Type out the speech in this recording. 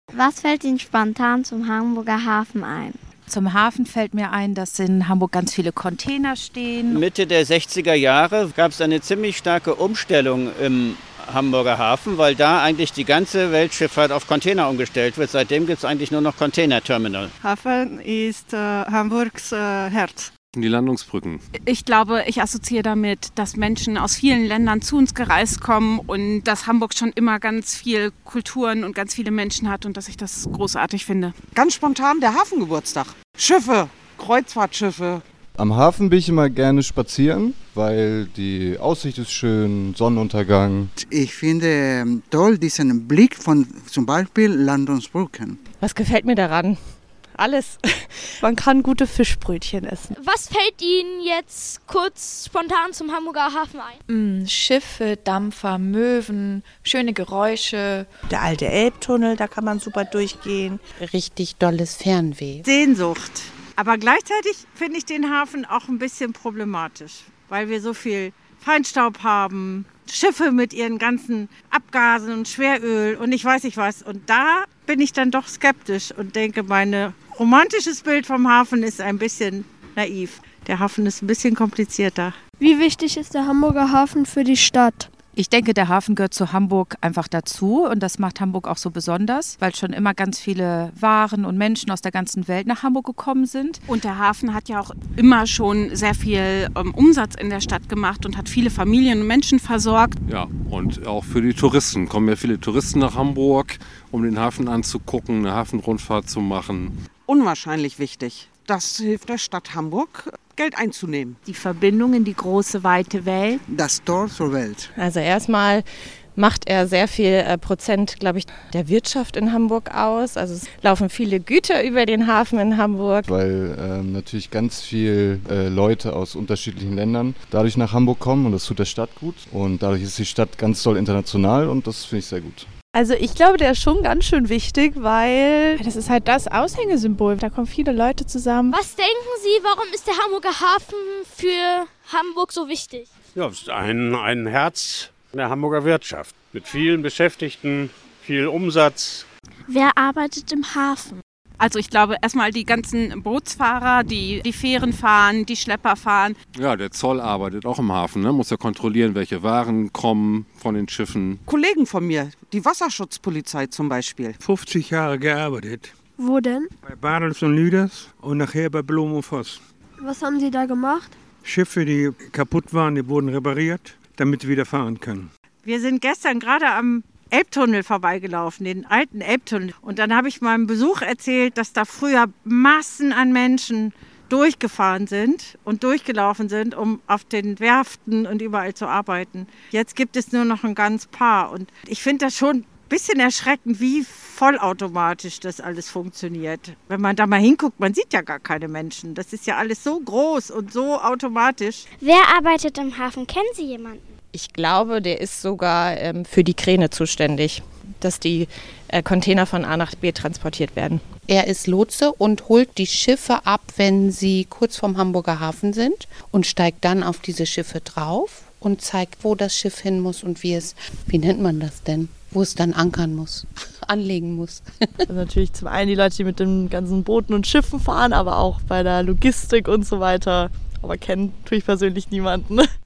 Was fällt Ihnen spontan zum Hamburger Hafen ein? Zum Hafen fällt mir ein, dass in Hamburg ganz viele Container stehen. Mitte der 60er Jahre gab es eine ziemlich starke Umstellung im Hamburger Hafen, weil da eigentlich die ganze Weltschifffahrt auf Container umgestellt wird. Seitdem gibt es eigentlich nur noch Containerterminal. Hafen ist Hamburgs Herz. Die Landungsbrücken. Ich glaube, ich assoziiere damit, dass Menschen aus vielen Ländern zu uns gereist kommen und dass Hamburg schon immer ganz viel Kulturen und ganz viele Menschen hat und dass ich das großartig finde. Ganz spontan der Hafengeburtstag. Schiffe, Kreuzfahrtschiffe. Am Hafen bin ich immer gerne spazieren, weil die Aussicht ist schön, Sonnenuntergang. Ich finde toll diesen Blick von zum Beispiel Landungsbrücken. Was gefällt mir daran? Alles. Man kann gute Fischbrötchen essen. Was fällt Ihnen jetzt kurz spontan zum Hamburger Hafen ein? Schiffe, Dampfer, Möwen, schöne Geräusche. Der alte Elbtunnel, da kann man super durchgehen. Richtig dolles Fernweh. Sehnsucht. Aber gleichzeitig finde ich den Hafen auch ein bisschen problematisch, weil wir so viel Feinstaub haben, Schiffe mit ihren ganzen Abgasen und Schweröl und ich weiß nicht was. Und da bin ich dann doch skeptisch und denke, mein romantisches Bild vom Hafen ist ein bisschen naiv. Der Hafen ist ein bisschen komplizierter. Wie wichtig ist der Hamburger Hafen für die Stadt? Ich denke, der Hafen gehört zu Hamburg einfach dazu und das macht Hamburg auch so besonders, weil schon immer ganz viele Waren und Menschen aus der ganzen Welt nach Hamburg gekommen sind. Und der Hafen hat ja auch immer schon sehr viel Umsatz in der Stadt gemacht und hat viele Familien und Menschen versorgt. Ja, und auch für die Touristen. Kommen ja viele Touristen nach Hamburg, um den Hafen anzugucken, eine Hafenrundfahrt zu machen. Unwahrscheinlich wichtig. Das hilft der Stadt Hamburg, Geld einzunehmen. Die Verbindung in die große, weite Welt. Das Tor zur Welt. Also erstmal macht er sehr viel Prozent, glaube ich, der Wirtschaft in Hamburg aus. Also es laufen viele Güter über den Hafen in Hamburg. Weil natürlich ganz viele Leute aus unterschiedlichen Ländern dadurch nach Hamburg kommen und das tut der Stadt gut. Und dadurch ist die Stadt ganz toll international und das finde ich sehr gut. Also ich glaube, der ist schon ganz schön wichtig, weil das ist halt das Aushängesymbol. Da kommen viele Leute zusammen. Was denken Sie, warum ist der Hamburger Hafen für Hamburg so wichtig? Ja, es ist ein Herz der Hamburger Wirtschaft mit vielen Beschäftigten, viel Umsatz. Wer arbeitet im Hafen? Also ich glaube erstmal die ganzen Bootsfahrer, die Fähren fahren, die Schlepper fahren. Ja, der Zoll arbeitet auch im Hafen, ne? Muss ja kontrollieren, welche Waren kommen von den Schiffen. Kollegen von mir, die Wasserschutzpolizei zum Beispiel. 50 Jahre gearbeitet. Wo denn? Bei Bartels und Lüders und nachher bei Blom und Voss. Was haben Sie da gemacht? Schiffe, die kaputt waren, die wurden repariert, damit sie wieder fahren können. Wir sind gestern gerade am Elbtunnel vorbeigelaufen, den alten Elbtunnel. Und dann habe ich meinem Besuch erzählt, dass da früher Massen an Menschen durchgefahren sind und durchgelaufen sind, um auf den Werften und überall zu arbeiten. Jetzt gibt es nur noch ein ganz paar. Und ich finde das schon ein bisschen erschreckend, wie vollautomatisch das alles funktioniert. Wenn man da mal hinguckt, man sieht ja gar keine Menschen. Das ist ja alles so groß und so automatisch. Wer arbeitet im Hafen? Kennen Sie jemanden? Ich glaube, der ist sogar für die Kräne zuständig, dass die Container von A nach B transportiert werden. Er ist Lotse und holt die Schiffe ab, wenn sie kurz vorm Hamburger Hafen sind und steigt dann auf diese Schiffe drauf und zeigt, wo das Schiff hin muss und wie nennt man das denn? Wo es dann ankern muss, anlegen muss. Also natürlich zum einen die Leute, die mit den ganzen Booten und Schiffen fahren, aber auch bei der Logistik und so weiter. Aber kennen tue ich persönlich niemanden.